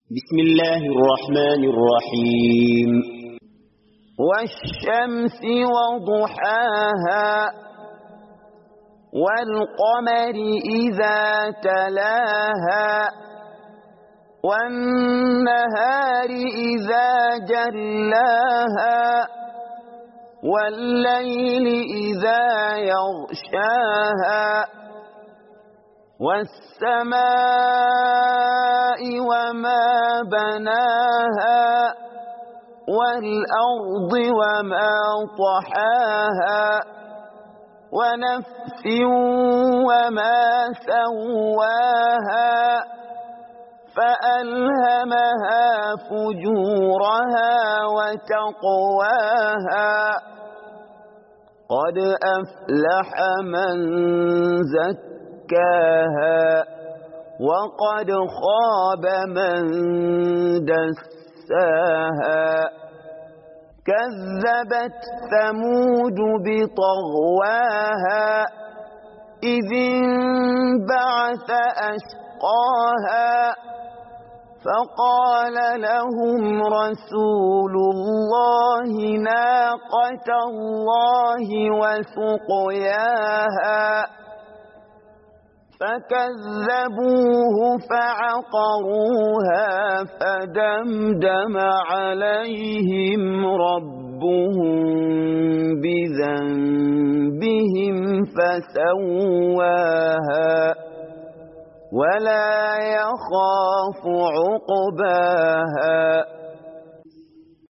بسم الله الرحمن الرحيم. والشمس وضحاها والقمر إذا تلاها والنهار إذا جلاها والليل إذا يغشاها والسماء وما بناها والأرض وما طحاها ونفس وما سواها فألهمها فجورها وتقواها قد أفلح من زكاها وقد خاب من دساها كذبت ثمود بطغواها إذ انبعث أشقاها فقال لهم رسول الله ناقة الله وسقياها فكذبوه فعقروها فدمدم عليهم ربهم بذنبهم فسواها ولا يخاف عقباها.